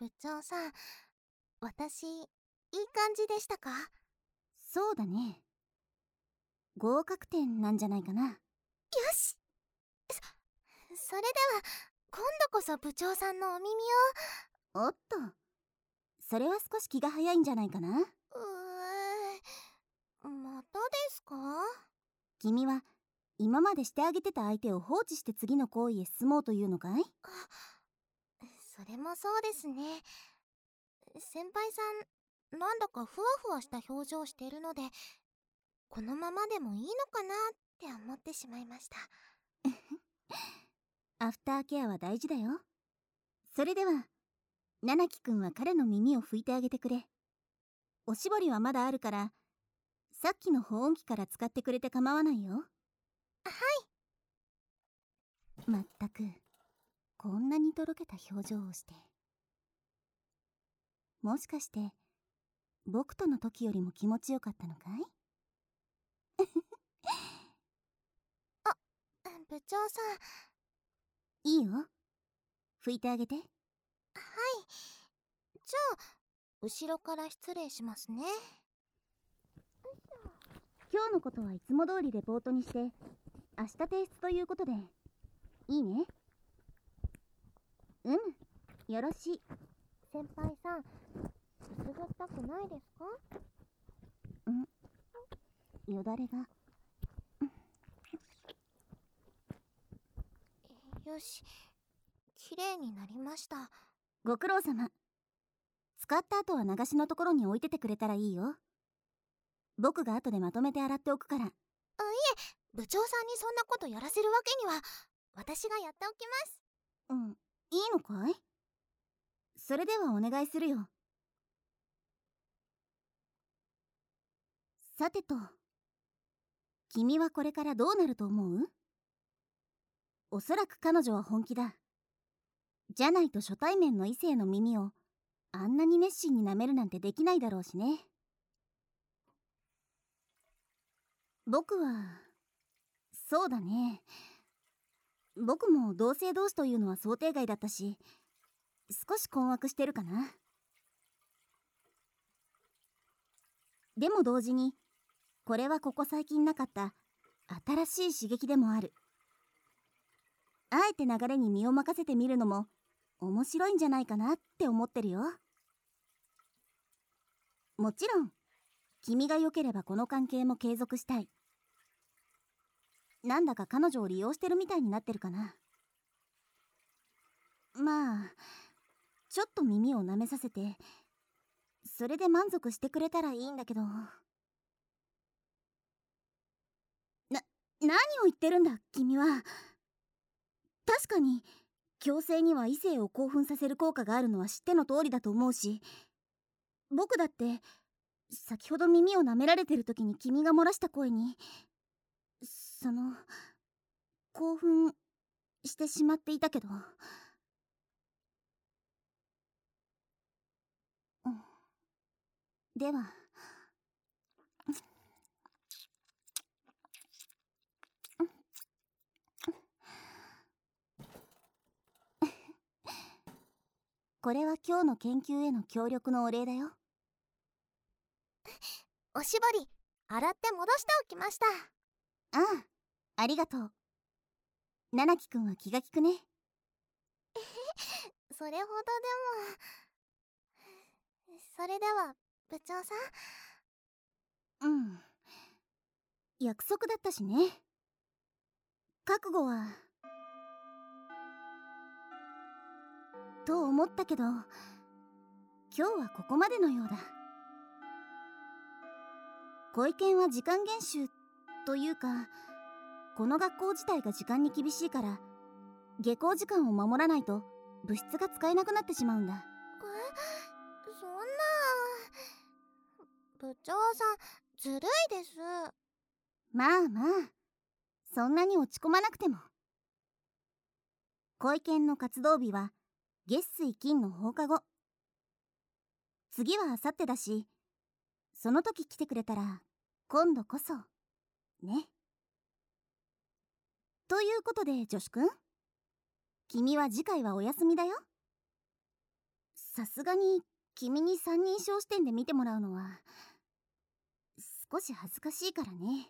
部長さん、私、いい感じでしたか？ そうだね。合格点なんじゃないかな。 よし。それでは、今度こそ部長さんのお耳おっと、それは少し気が早いんじゃないかな。 またですか？ 君は今までしてあげてた相手を放置して次の行為へ進もうというのかい？ それもそうですね。先輩さん、なんだかふわふわした表情をしてるので、このままでもいいのかなって思ってしまいました。 アフターケアは大事だよ。それでは七木くんは彼の耳を拭いてあげてくれ。おしぼりはまだあるから、さっきの保温器から使ってくれて構わないよ。 はい。 まったく、こんなにとろけた表情をして。もしかして僕との時よりも気持ちよかったのかい？ あ、部長さん。 いいよ、拭いてあげて。 はい。じゃあ、後ろから失礼しますね。 今日のことはいつも通りレポートにして、明日提出ということでいいね。よろしい。 先輩さん、くすぐったくないですか？ よだれが。 よし、綺麗になりました。 ご苦労様。使った後は流しのところに置いててくれたらいいよ。僕が後でまとめて洗っておくから。 いえ、部長さんにそんなことやらせるわけには。私がやっておきます。 いいのかい？それではお願いするよ。さてと、君はこれからどうなると思う？おそらく彼女は本気だ。じゃないと初対面の異性の耳をあんなに熱心に舐めるなんてできないだろうしね。僕はそうだね。僕も同性同士というのは想定外だったし、少し困惑してるかな。でも同時にこれはここ最近なかった新しい刺激でもある。あえて流れに身を任せてみるのも面白いんじゃないかなって思ってるよ。もちろん君が良ければこの関係も継続したい。なんだか彼女を利用してるみたいになってるかな。まあちょっと耳を舐めさせて、それで満足してくれたらいいんだけど。何を言ってるんだ君は。確かに強制には異性を興奮させる効果があるのは知っての通りだと思うし、僕だって先ほど耳を舐められてる時に君が漏らした声に興奮してしまっていたけど、ではこれは今日の研究への協力のお礼だよ。 おしぼり、洗って戻しておきました。 ああ、ありがとう。七木くんは気が利くね。 それほどでも。それでは、部長さん。約束だったしね。覚悟はと思ったけど、今日はここまでのようだ。ご意見は時間厳守というか、この学校自体が時間に厳しいから下校時間を守らないと部室が使えなくなってしまうんだ。 そんな。部長さん、ずるいです。 まあまあ、そんなに落ち込まなくても。小池の活動日は月水金の放課後。次はあさってだし、その時来てくれたら今度こそね。ということで女子くん、君は次回はお休みだよ。 さすがに君に三人称視点で見てもらうのは少し恥ずかしいからね。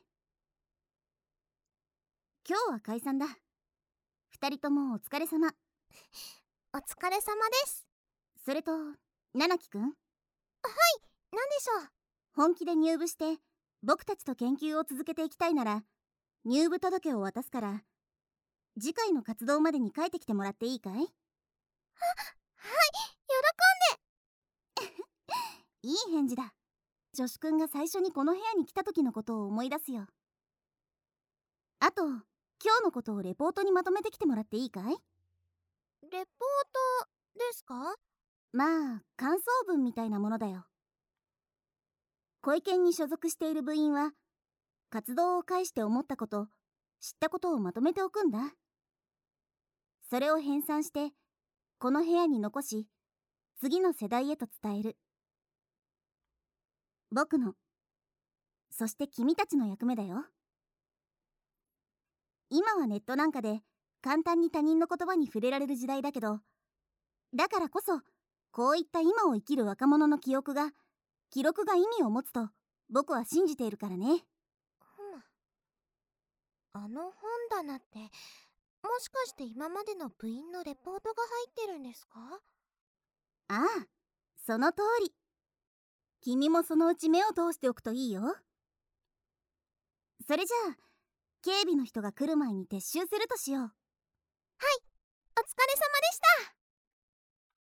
今日は解散だ。二人ともお疲れ様。 お疲れ様です。 それと七木くん、 なんでしょう。 本気で入部して僕たちと研究を続けていきたいなら入部届を渡すから、次回の活動までに帰ってきてもらっていいかい？ はい、 いい返事だ。女子くんが最初にこの部屋に来た時のことを思い出すよ。あと今日のことをレポートにまとめてきてもらっていいかい？ レポートですか？ まあ感想文みたいなものだよ。恋研に所属している部員は活動を介して思ったこと、知ったことをまとめておくんだ。それを編纂してこの部屋に残し、次の世代へと伝える。僕の、そして君たちの役目だよ。今はネットなんかで簡単に他人の言葉に触れられる時代だけど、だからこそこういった今を生きる若者の記録が意味を持つと僕は信じているからね。 あの本棚って、もしかして今までの部員のレポートが入ってるんですか？ ああ、その通り。君もそのうち目を通しておくといいよ。それじゃあ警備の人が来る前に撤収するとしよう。 お疲れ様でした。